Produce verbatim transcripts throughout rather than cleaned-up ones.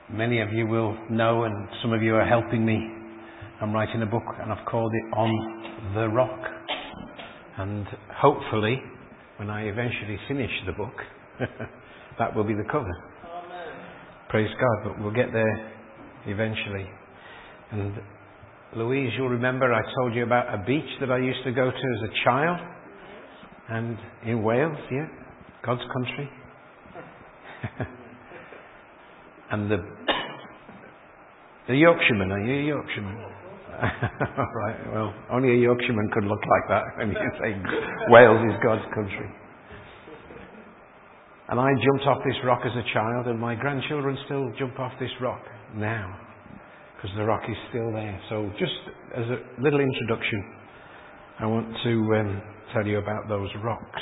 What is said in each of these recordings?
Many of you will know, and some of you are helping me. I'm writing a book and I've called it On the Rock. And hopefully, when I eventually finish the book, that will be the cover. Amen. Praise God, but we'll get there eventually. And Louise, you'll remember I told you about a beach that I used to go to as a child. And in Wales, yeah, God's country. And the the Yorkshireman, are you a Yorkshireman? Right, well, only a Yorkshireman could look like that when you say Wales is God's country. And I jumped off this rock as a child, and my grandchildren still jump off this rock now, because the rock is still there. So just as a little introduction, I want to um, tell you about those rocks.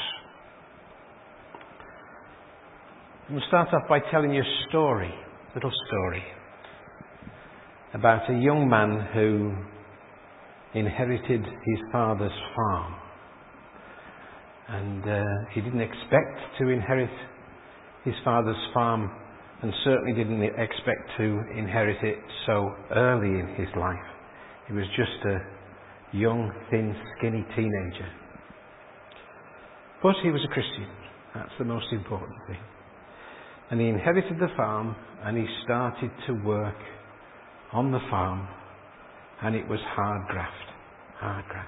We'll start off by telling you a story, a little story, about a young man who inherited his father's farm. And uh, he didn't expect to inherit his father's farm, and certainly didn't expect to inherit it so early in his life. He was just a young, thin, skinny teenager. But he was a Christian. That's the most important thing. And he inherited the farm, and he started to work on the farm, and it was hard graft. Hard graft.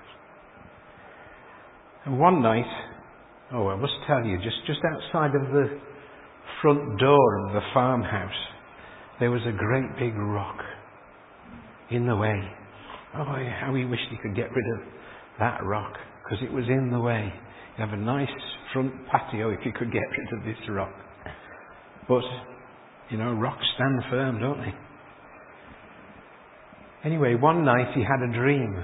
And one night, oh, I must tell you, just, just outside of the front door of the farmhouse, there was a great big rock in the way. Oh, how he wished he could get rid of that rock, because it was in the way. You have a nice front patio if you could get rid of this rock. But, you know, rocks stand firm, don't they? Anyway, one night he had a dream.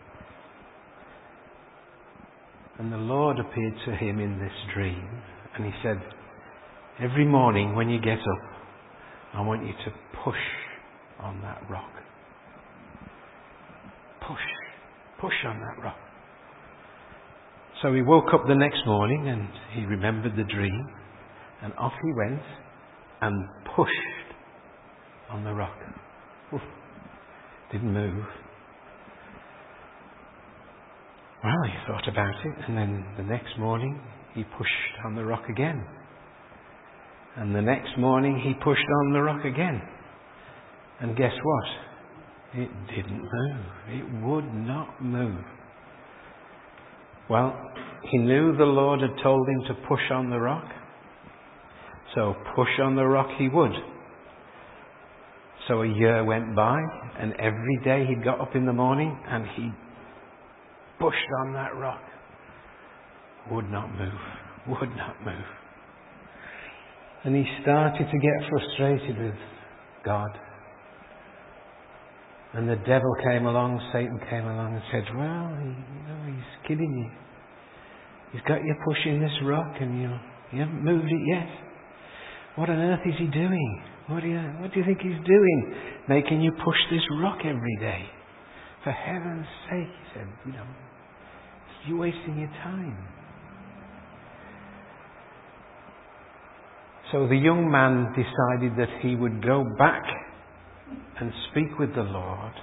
And the Lord appeared to him in this dream. And he said, every morning when you get up, I want you to push on that rock. Push. Push on that rock. So he woke up the next morning and he remembered the dream. And off he went and pushed on the rock. Oof. Didn't move. Well, he thought about it, and then the next morning he pushed on the rock again. And the next morning he pushed on the rock again. And guess what? It didn't move. It would not move. Well, he knew the Lord had told him to push on the rock. So push on the rock he would. So a year went by, and every day he got up in the morning and he pushed on that rock. Would not move. Would not move. And he started to get frustrated with God. And the devil came along, Satan came along and said, well, you know, he's kidding you. He's got you pushing this rock and you, you haven't moved it yet. What on earth is he doing? What do you, what do you think he's doing? Making you push this rock every day. For heaven's sake, he said, you know, you're wasting your time. So the young man decided that he would go back and speak with the Lord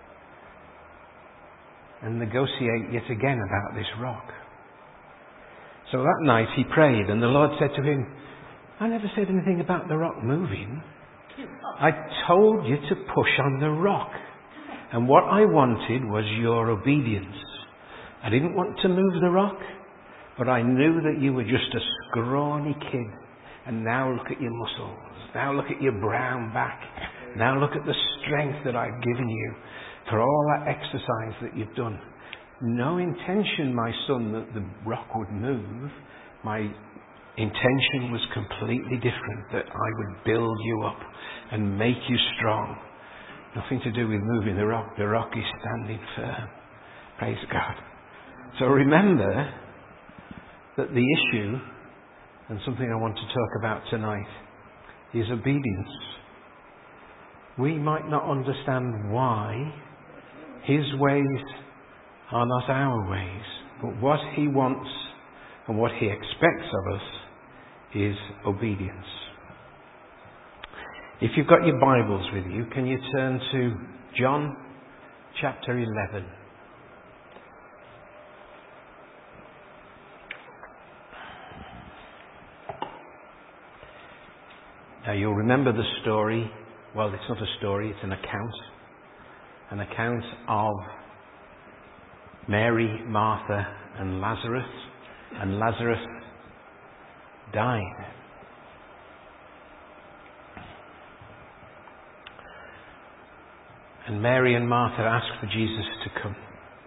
and negotiate yet again about this rock. So that night he prayed, and the Lord said to him, I never said anything about the rock moving. I told you to push on the rock. And what I wanted was your obedience. I didn't want to move the rock, but I knew that you were just a scrawny kid. And now look at your muscles. Now look at your brown back. Now look at the strength that I've given you for all that exercise that you've done. No intention, my son, that the rock would move. My intention was completely different, that I would build you up and make you strong. Nothing to do with moving the rock. The rock is standing firm. Praise God. So remember that the issue, and something I want to talk about tonight, is obedience. We might not understand why His ways are not our ways, but what He wants and what He expects of us is obedience. If you've got your Bibles with you, can you turn to John chapter eleven? Now you'll remember the story. Well, it's not a story, it's an account. An account of Mary, Martha and Lazarus. And Lazarus died. And Mary and Martha asked for Jesus to come.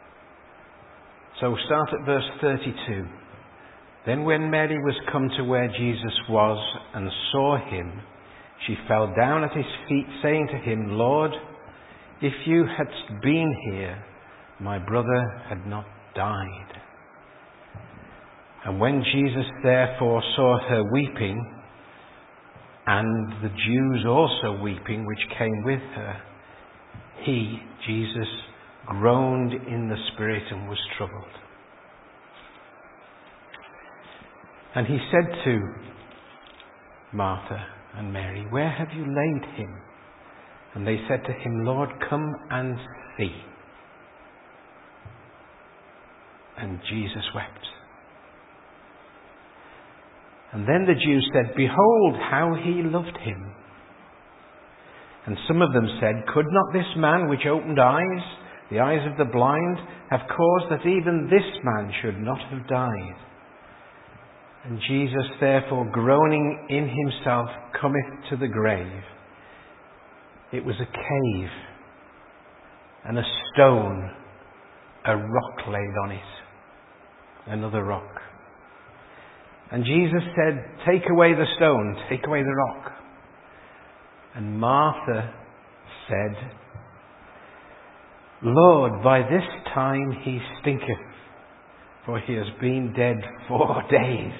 So we'll start at verse thirty-two. Then when Mary was come to where Jesus was and saw him, she fell down at his feet, saying to him, Lord, if you hadst been here, my brother had not died. And when Jesus therefore saw her weeping, and the Jews also weeping which came with her, he, Jesus, groaned in the spirit and was troubled. And he said to Martha and Mary, where have you laid him? And they said to him, Lord, come and see. And Jesus wept. And then the Jews said, behold, how he loved him. And some of them said, could not this man which opened eyes, the eyes of the blind, have caused that even this man should not have died? And Jesus, therefore, groaning in himself, cometh to the grave. It was a cave, and a stone, a rock laid on it, another rock. And Jesus said, take away the stone, take away the rock. And Martha said, Lord, by this time he stinketh, for he has been dead four days.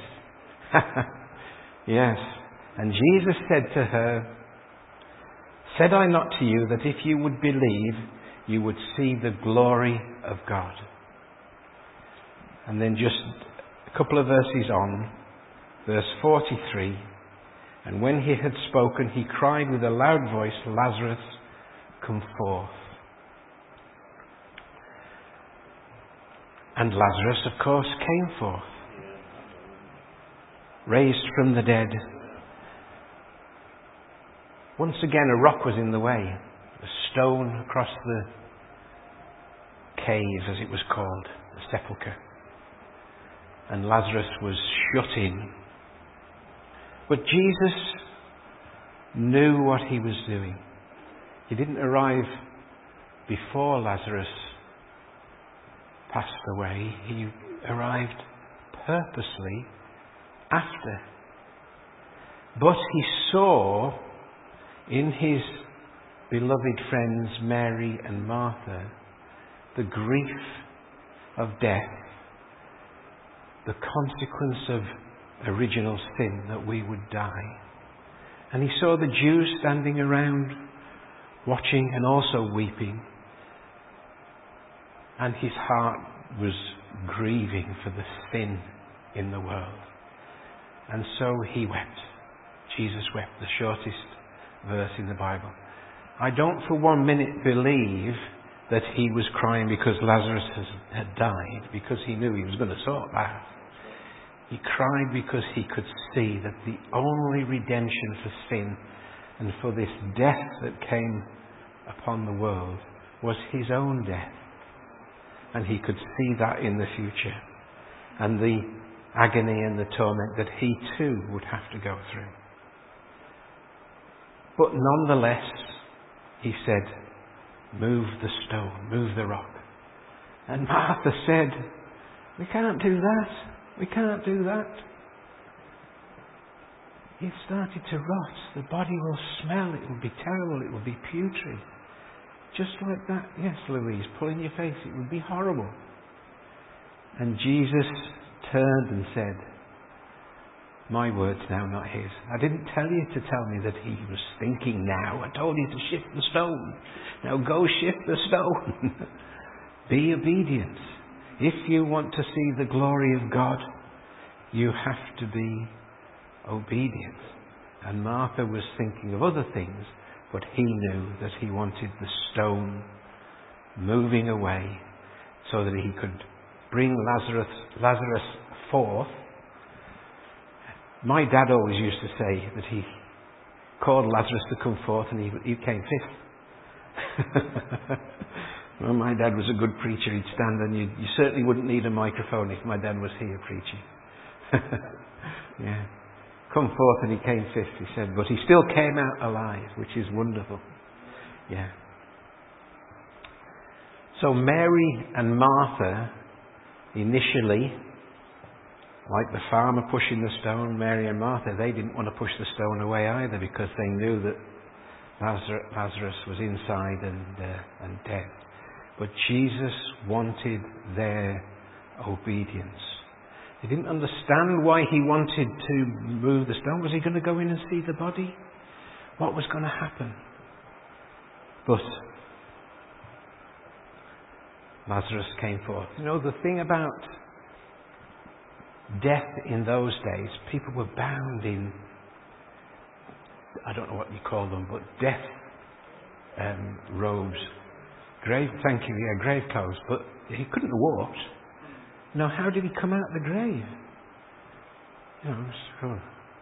Yes. And Jesus said to her, said I not to you that if you would believe, you would see the glory of God? And then just a couple of verses on, verse forty-three, and when he had spoken, he cried with a loud voice, Lazarus, come forth. And Lazarus, of course, came forth, raised from the dead. Once again, a rock was in the way, a stone across the cave, as it was called, the sepulchre. And Lazarus was shut in. But Jesus knew what he was doing. He didn't arrive before Lazarus passed away. He arrived purposely after. But he saw in his beloved friends Mary and Martha the grief of death, the consequence of original sin, that we would die. And he saw the Jews standing around watching and also weeping, and his heart was grieving for the sin in the world. And so he wept. Jesus wept, the shortest verse in the Bible. I don't for one minute believe that he was crying because Lazarus has, had died, because he knew he was going to sort that. He cried because he could see that the only redemption for sin and for this death that came upon the world was his own death. And he could see that in the future, and the agony and the torment that he too would have to go through. But nonetheless, he said, move the stone, move the rock. And Martha said, we can't do that. We can't do that. It started to rot. The body will smell. It will be terrible. It will be putrid. Just like that. Yes, Louise, pull in your face. It would be horrible. And Jesus turned and said, my words now, not his. I didn't tell you to tell me that he was thinking now. I told you to shift the stone. Now go shift the stone. Be obedient. If you want to see the glory of God, you have to be obedient. And Martha was thinking of other things, but he knew that he wanted the stone moving away so that he could bring Lazarus, Lazarus forth. My dad always used to say that he called Lazarus to come forth and he, he came fifth. Well, my dad was a good preacher. He'd stand and you, you certainly wouldn't need a microphone if my dad was here preaching. Yeah. Come forth, and he came fifth, he said, but he still came out alive, which is wonderful. Yeah. So Mary and Martha, initially, like the farmer pushing the stone, Mary and Martha, they didn't want to push the stone away either because they knew that Lazarus was inside and, uh, and dead. But Jesus wanted their obedience. They didn't understand why he wanted to move the stone. Was he going to go in and see the body? What was going to happen? But Lazarus came forth. You know, the thing about death in those days, people were bound in, I don't know what you call them, but death um, robes. Grave, thank you, yeah, grave clothes. But he couldn't have walked. Now, how did he come out of the grave? You know, so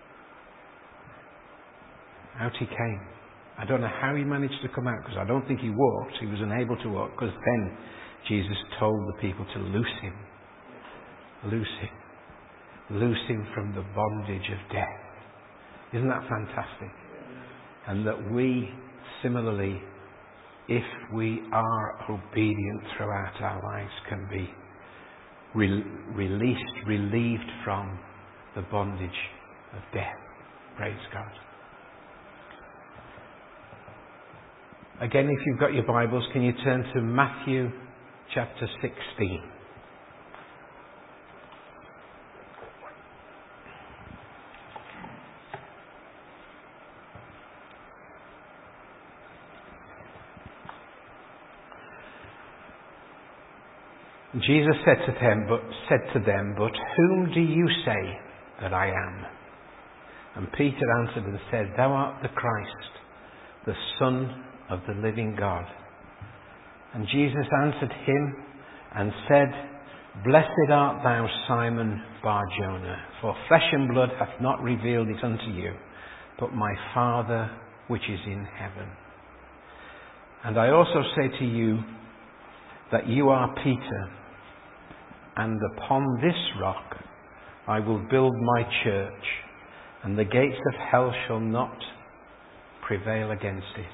out he came. I don't know how he managed to come out, because I don't think he walked. He was unable to walk, because then Jesus told the people to loose him. Loose him. Loose him from the bondage of death. Isn't that fantastic? And that we, similarly, if we are obedient throughout our lives, can be Re- released, relieved from the bondage of death. Praise God. Again, if you've got your Bibles, can you turn to Matthew chapter sixteen? Jesus said to them, but said to them, but whom do you say that I am? And Peter answered and said, Thou art the Christ, the Son of the living God. And Jesus answered him and said, Blessed art thou, Simon Bar-Jonah, for flesh and blood hath not revealed it unto you, but my Father which is in heaven. And I also say to you that you are Peter, and upon this rock I will build my church, and the gates of hell shall not prevail against it.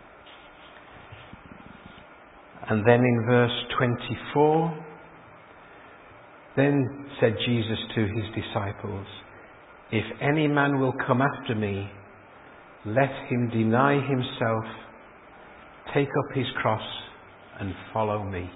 And then in verse twenty-four, then said Jesus to his disciples, If any man will come after me, let him deny himself, take up his cross, and follow me.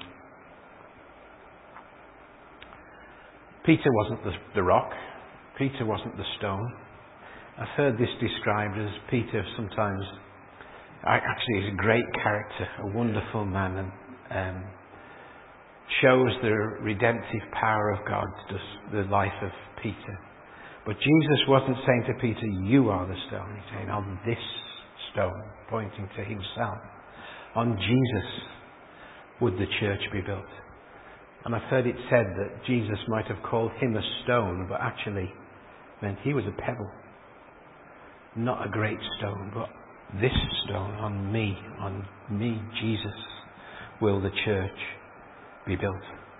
Peter wasn't the, the rock. Peter wasn't the stone. I've heard this described as Peter sometimes, actually he's a great character, a wonderful man, and um, shows the redemptive power of God, the life of Peter. But Jesus wasn't saying to Peter, you are the stone. He's saying, on this stone, pointing to himself. On Jesus would the church be built. And I've heard it said that Jesus might have called him a stone, but actually meant he was a pebble. Not a great stone, but this stone, on me, on me, Jesus, will the church be built.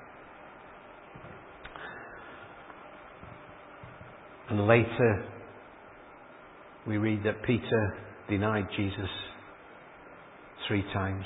And later we read that Peter denied Jesus three times.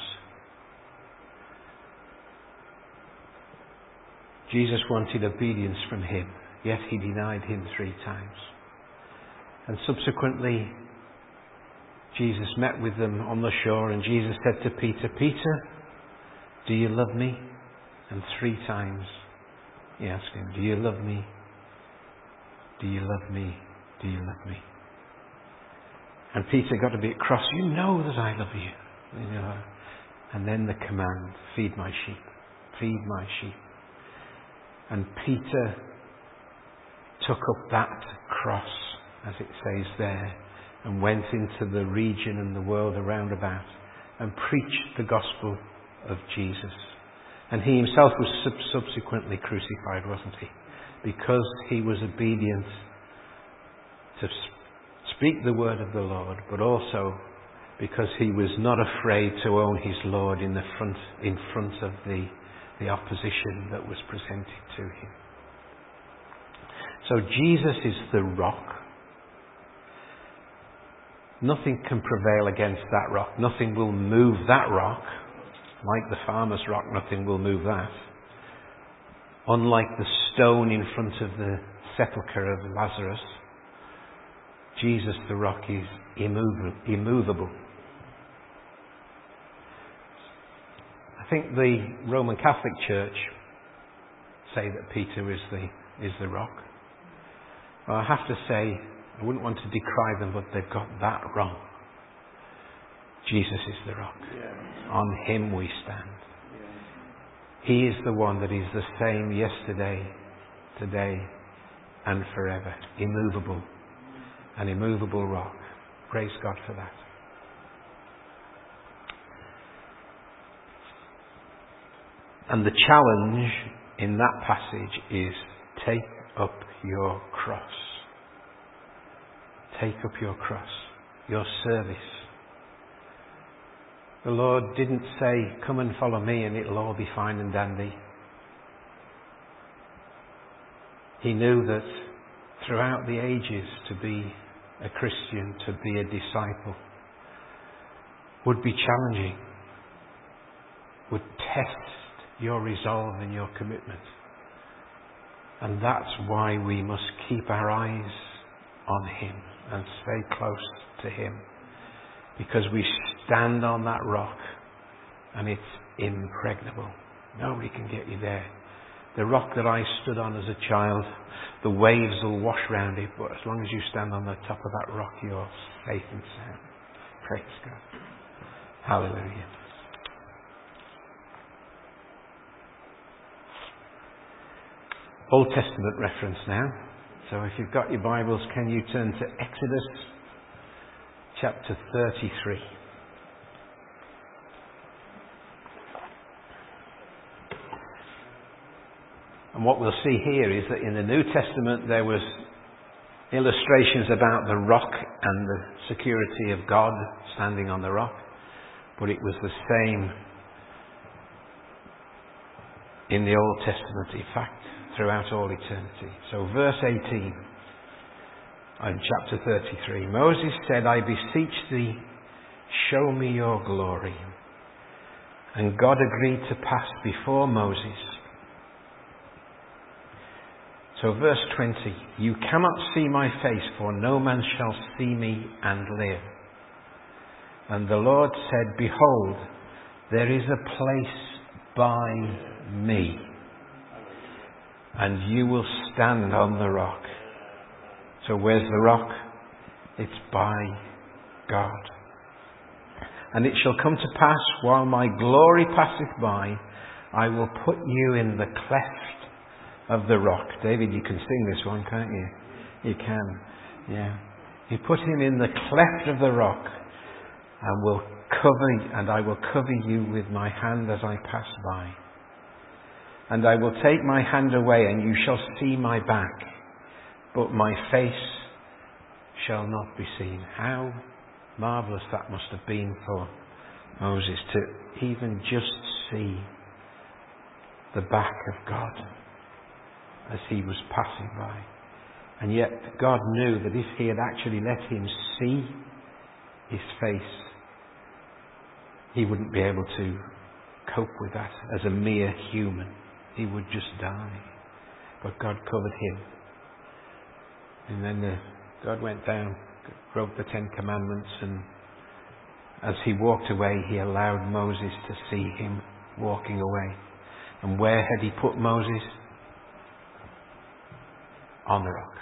Jesus wanted obedience from him, yet he denied him three times. And subsequently, Jesus met with them on the shore, and Jesus said to Peter, Peter, do you love me? And three times he asked him, do you love me? Do you love me? Do you love me? And Peter got a bit cross. You know that I love you. You know. And then the command, feed my sheep. Feed my sheep. And Peter took up that cross, as it says there, and went into the region and the world around about and preached the gospel of Jesus. And he himself was sub- subsequently crucified, wasn't he? Because he was obedient to speak the word of the Lord, but also because he was not afraid to own his Lord in the front, in front of the, the opposition that was presented to him. So Jesus is the rock. Nothing can prevail against that rock. Nothing will move that rock. Like the farmer's rock, nothing will move that. Unlike the stone in front of the sepulchre of Lazarus, Jesus the rock is immovable. I think the Roman Catholic Church say that Peter is the is the rock. Well, I have to say, I wouldn't want to decry them, but they've got that wrong. Jesus is the rock. Yeah. On him we stand. Yeah. He is the one that is the same yesterday, today, and forever. Immovable. An immovable rock. Praise God for that. And the challenge in that passage is take up your cross. Take up your cross. Your service. The Lord didn't say, come and follow me and it'll all be fine and dandy. He knew that throughout the ages to be a Christian, to be a disciple, would be challenging, would test your resolve and your commitment. And that's why we must keep our eyes on him and stay close to him. Because we stand on that rock and it's impregnable. Nobody can get you there. The rock that I stood on as a child, the waves will wash round it, but as long as you stand on the top of that rock, you're safe and sound. Praise God. Hallelujah. Old Testament reference now. So if you've got your Bibles, can you turn to Exodus chapter thirty-three. And what we'll see here is that in the New Testament there was illustrations about the rock and the security of God standing on the rock, but it was the same in the Old Testament, in fact, throughout all eternity. So verse eighteen in chapter thirty-three, Moses said, I beseech thee, show me your glory. And God agreed to pass before Moses. So verse twenty, you cannot see my face, for no man shall see me and live. And the Lord said, behold, there is a place by me, and you will stand on the rock. So where's the rock? It's by God. And it shall come to pass, while my glory passeth by, I will put you in the cleft of the rock. David, you can sing this one, can't you? You can. Yeah. You put him in the cleft of the rock, and will cover, and I will cover you with my hand as I pass by. And I will take my hand away, and you shall see my back, but my face shall not be seen. How marvellous that must have been for Moses to even just see the back of God as he was passing by. And yet God knew that if he had actually let him see his face, he wouldn't be able to cope with that as a mere human. He would just die. But God covered him. And then the, God went down, wrote the Ten Commandments, and as he walked away, he allowed Moses to see him walking away. And where had he put Moses? On the rock.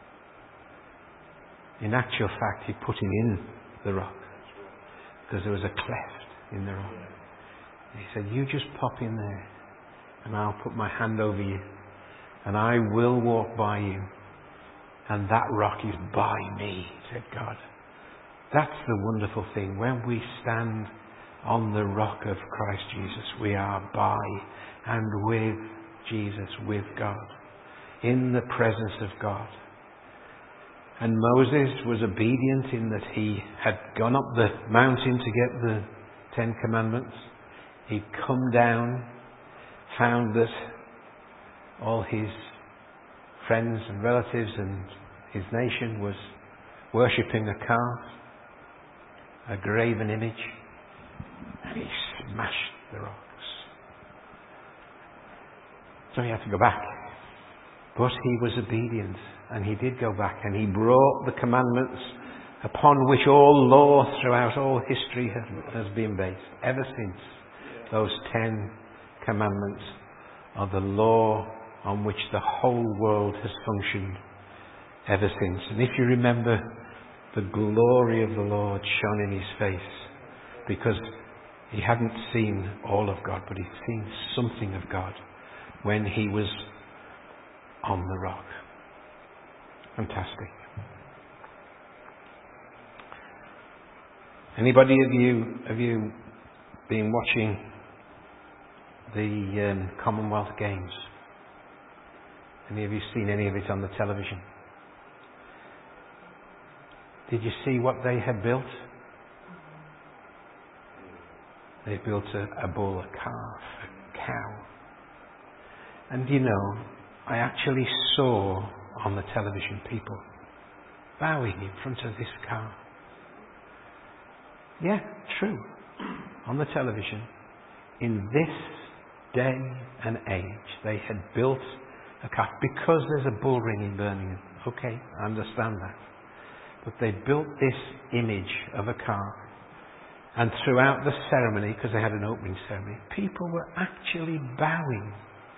In actual fact, he put him in the rock, because there was a cleft in the rock. And he said, you just pop in there, and I'll put my hand over you, and I will walk by you, and that rock is by me, said God. That's the wonderful thing. When we stand on the rock of Christ Jesus, we are by and with Jesus, with God, in the presence of God. And Moses was obedient in that he had gone up the mountain to get the Ten Commandments. He'd come down, found that all his friends and relatives and his nation was worshipping a calf, a graven image, and he smashed the rocks. So he had to go back. But he was obedient, and he did go back, and he brought the commandments upon which all law throughout all history has been based. Ever since, those Ten Commandments are the law on which the whole world has functioned ever since. And if you remember, the glory of the Lord shone in his face, because he hadn't seen all of God, but he'd seen something of God when he was on the rock. Fantastic. Anybody of you have you been watching the um, Commonwealth Games? Any of you seen any of it on the television? Did you see what they had built? They built a, a bull, a calf, a cow. And you know, I actually saw on the television people bowing in front of this cow. Yeah, true. On the television, in this day and age, they had built a calf because there's a bull ring in Birmingham. Okay, I understand that. But they built this image of a calf. And throughout the ceremony, because they had an opening ceremony, people were actually bowing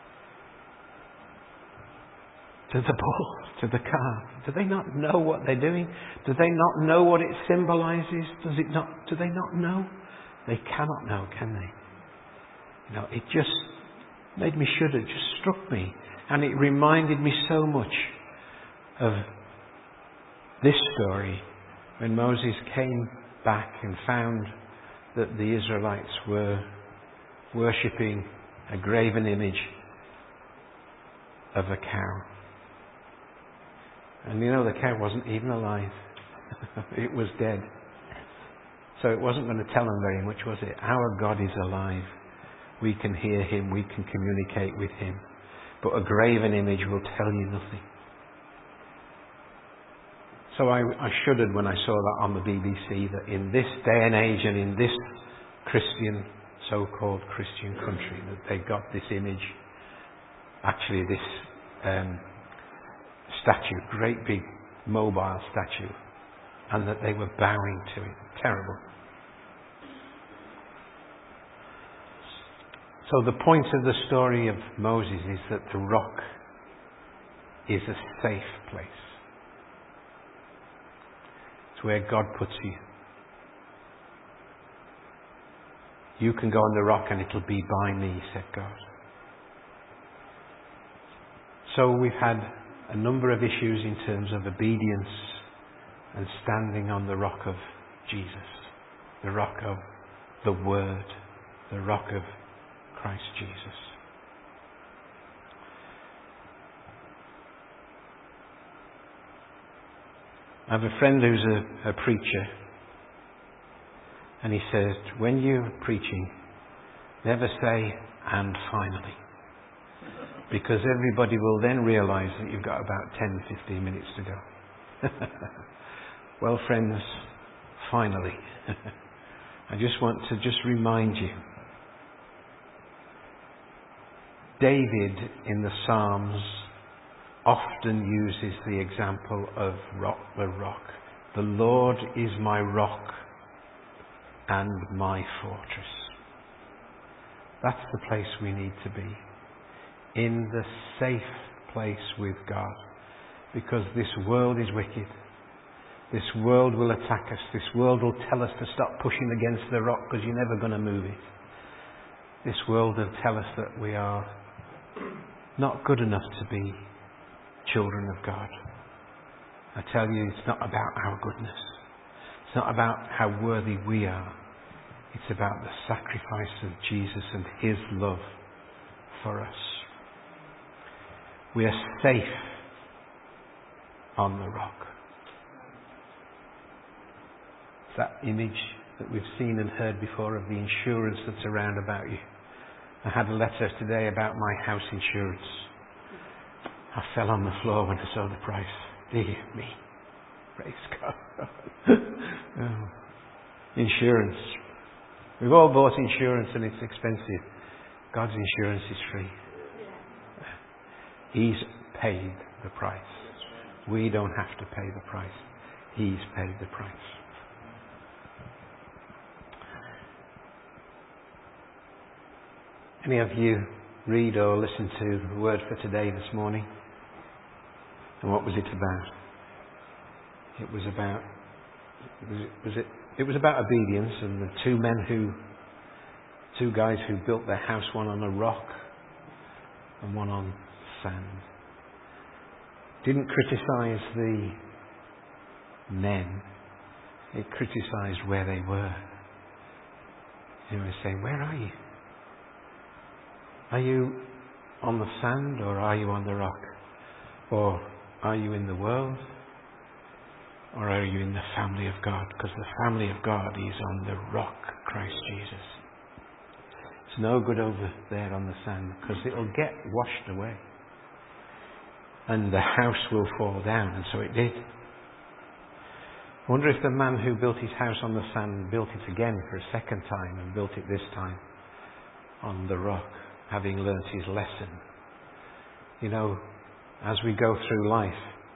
to the bull, to the calf. Do they not know what they're doing? Do they not know what it symbolizes? Does it not? Do they not know? They cannot know, can they? You know, it just made me shudder. It just struck me, and it reminded me so much of this story when Moses came back and found that the Israelites were worshipping a graven image of a cow. And you know, the cow wasn't even alive. It was dead. So it wasn't going to tell them very much, was it? Our God is alive. We can hear him. We can communicate with him. But a graven image will tell you nothing. So I, I shuddered when I saw that on the B B C, that in this day and age and in this Christian, so-called Christian country, that they got this image, actually this um, statue, great big mobile statue, and that they were bowing to it. Terrible. So the point of the story of Moses is that the rock is a safe place. It's where God puts you. You can go on the rock and it'll be by me, said God. So we've had a number of issues in terms of obedience and standing on the rock of Jesus, the rock of the Word, the rock of Christ Jesus. I have a friend who's a, a preacher, and he says, when you're preaching, never say, and finally. Because everybody will then realise that you've got about ten, fifteen minutes to go. Well, friends, finally, I just want to just remind you, David in the Psalms often uses the example of rock, the rock. The Lord is my rock and my fortress. That's the place we need to be. In the safe place with God. Because this world is wicked. This world will attack us. This world will tell us to stop pushing against the rock because you're never going to move it. This world will tell us that we are not good enough to be children of God. I tell you, it's not about our goodness. It's not about how worthy we are. It's about the sacrifice of Jesus and his love for us. We are safe on the rock. It's that image that we've seen and heard before of the insurance that's around about you. I had a letter today about my house insurance. I fell on the floor when I saw the price. Dear me. Praise God. Oh. Insurance. We've all bought insurance and it's expensive. God's insurance is free. He's paid the price. We don't have to pay the price. He's paid the price. Any of you read or listen to the word for today this morning? And what was it about? It was about was it, was it it was about obedience and the two men who two guys who built their house, one on a rock and one on sand. Didn't criticize the men. It criticized where they were. He was saying, where are you? Are you on the sand or are you on the rock? Or are you in the world? Or are you in the family of God? Because the family of God is on the rock, Christ Jesus. It's no good over there on the sand because it'll get washed away. And the house will fall down, and so it did. I wonder if the man who built his house on the sand built it again for a second time and built it this time on the rock, having learnt his lesson. You know, as we go through life,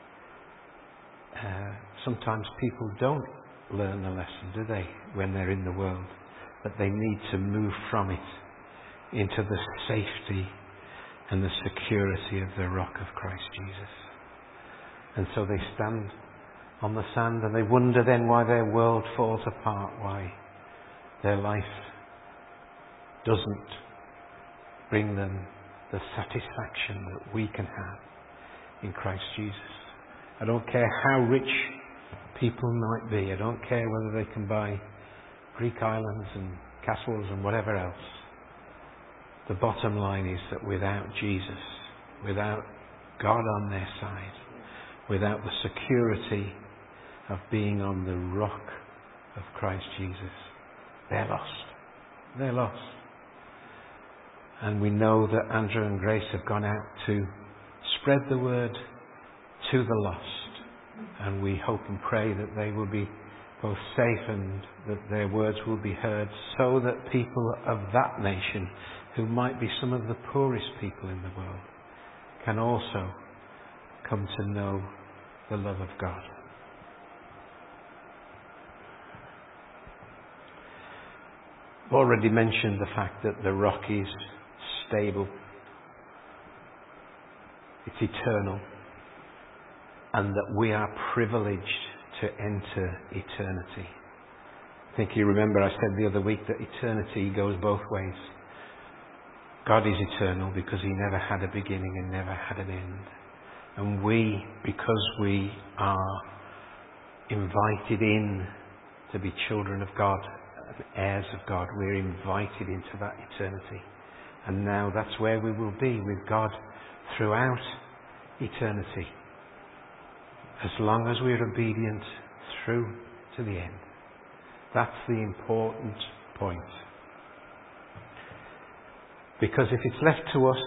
uh, sometimes people don't learn the lesson, do they, when they're in the world? That they need to move from it into the safety and the security of the rock of Christ Jesus. And so they stand on the sand and they wonder then why their world falls apart, why their life doesn't bring them the satisfaction that we can have in Christ Jesus. I don't care how rich people might be. I don't care whether they can buy Greek islands and castles and whatever else. The bottom line is that without Jesus, without God on their side, without the security of being on the rock of Christ Jesus, they're lost. They're lost. And we know that Andrew and Grace have gone out to spread the word to the lost. And we hope and pray that they will be both safe and that their words will be heard so that people of that nation, who might be some of the poorest people in the world, can also come to know the love of God. I've already mentioned the fact that the rock is stable. It's eternal. And that we are privileged to enter eternity. I think you remember I said the other week that eternity goes both ways. God is eternal because he never had a beginning and never had an end. And we, because we are invited in to be children of God, heirs of God, we're invited into that eternity. And now that's where we will be with God throughout eternity. As long as we're obedient through to the end. That's the important point. Because if it's left to us,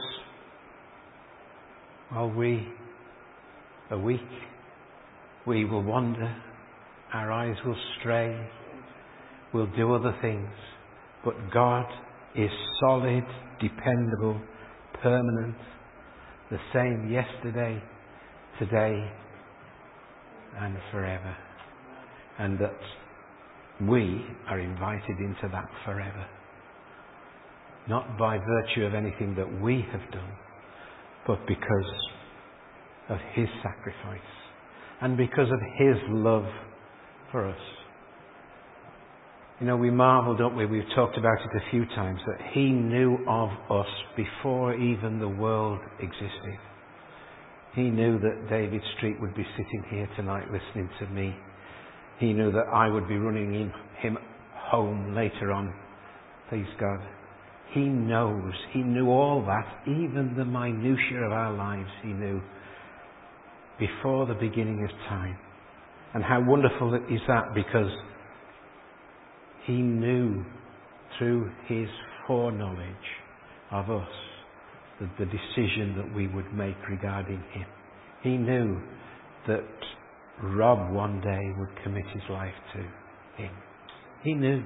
well, we are weak. We will wander. Our eyes will stray. We'll do other things. But God is solid, dependable, permanent, the same yesterday, today, and forever. And that we are invited into that forever. Not by virtue of anything that we have done, but because of his sacrifice and because of his love for us. You know, we marvel, don't we? We've talked about it a few times, that he knew of us before even the world existed. He knew that David Street would be sitting here tonight listening to me He knew that I would be running him, him home later on. Please God. He knows. He knew all that. Even the minutiae of our lives He knew before the beginning of time. And how wonderful is that, because He knew through His foreknowledge of us the, the decision that we would make regarding Him. He knew that Rob one day would commit his life to Him. He knew.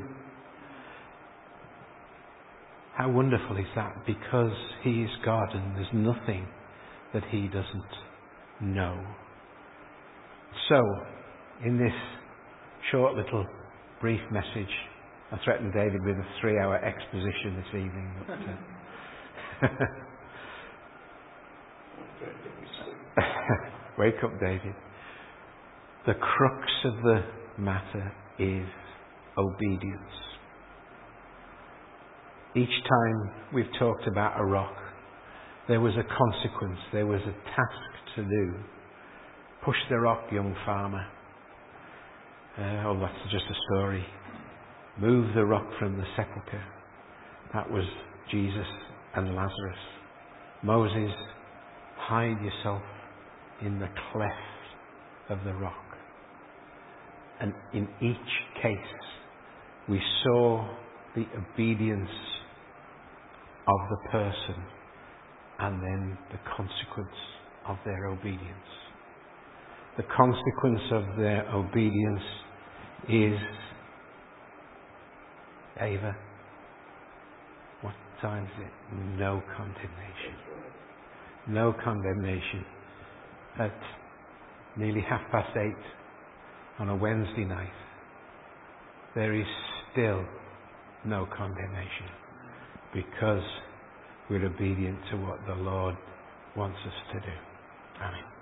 How wonderful is that? Because He is God and there's nothing that He doesn't know. So, in this short little brief message, I threatened David with a three-hour exposition this evening. But, uh, wake up, David. The crux of the matter is obedience. Each time we've talked about a rock, there was a consequence, there was a task to do. Push the rock, young farmer. Uh, oh, that's just a story. Move the rock from the sepulchre. That was Jesus and Lazarus. Moses, hide yourself in the cleft of the rock. And in each case, we saw the obedience of the person and then the consequence of their obedience. The consequence of their obedience is, Ava, what time is it? No condemnation. No condemnation. At nearly half past eight on a Wednesday night, there is still no condemnation, because we're obedient to what the Lord wants us to do. Amen.